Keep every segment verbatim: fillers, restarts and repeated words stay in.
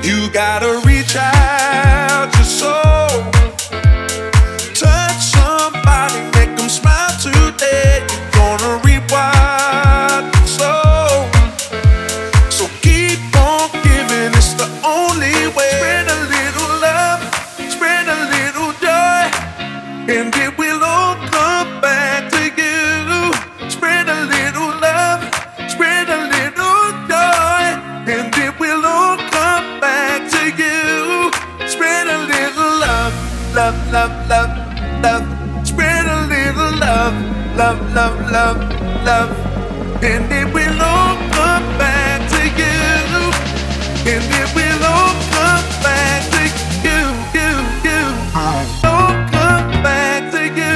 You gotta reach out your soul, touch somebody, make them smile today. You're gonna reap what you sow. So keep on giving, it's the only way. Spread a little love, spread a little joy, and it will all come back to you. Spread a little love, spread a little joy, and it will all come back to you. Spread a little love, love, love, love, love. Spread a little love, love, love, love, love, and it will all come back to you. And it will all come back to you, you, you. All come back to you.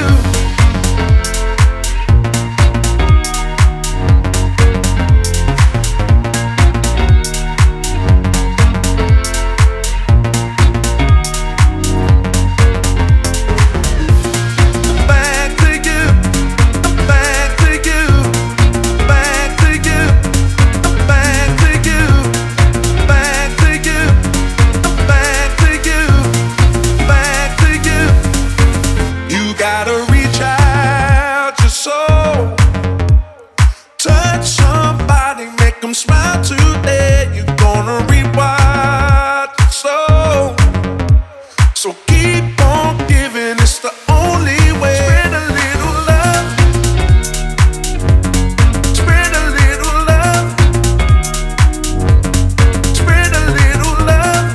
Gotta reach out your soul, touch somebody, make them smile today. You're gonna reap what you sow. So keep on giving, it's the only way. Spread a little love, spread a little love, spread a little love,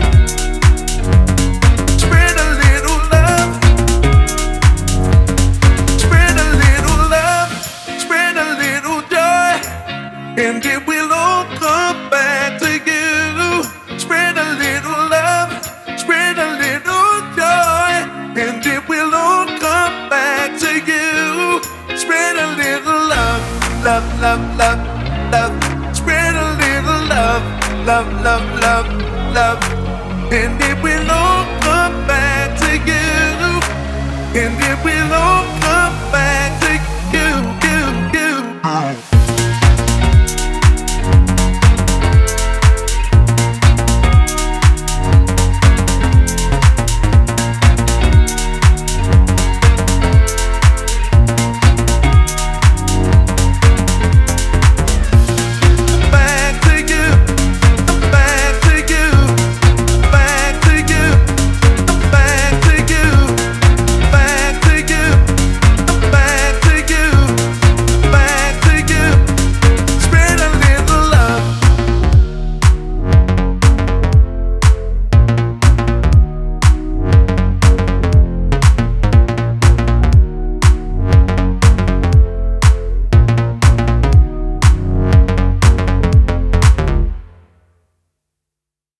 spread a little love. And it will all come back to you. Spread a little love, spread a little joy, and it will all come back to you. Spread a little love, love, love, love, love. Spread a little love, love, love, love, love, and it will all come back to you. And it will all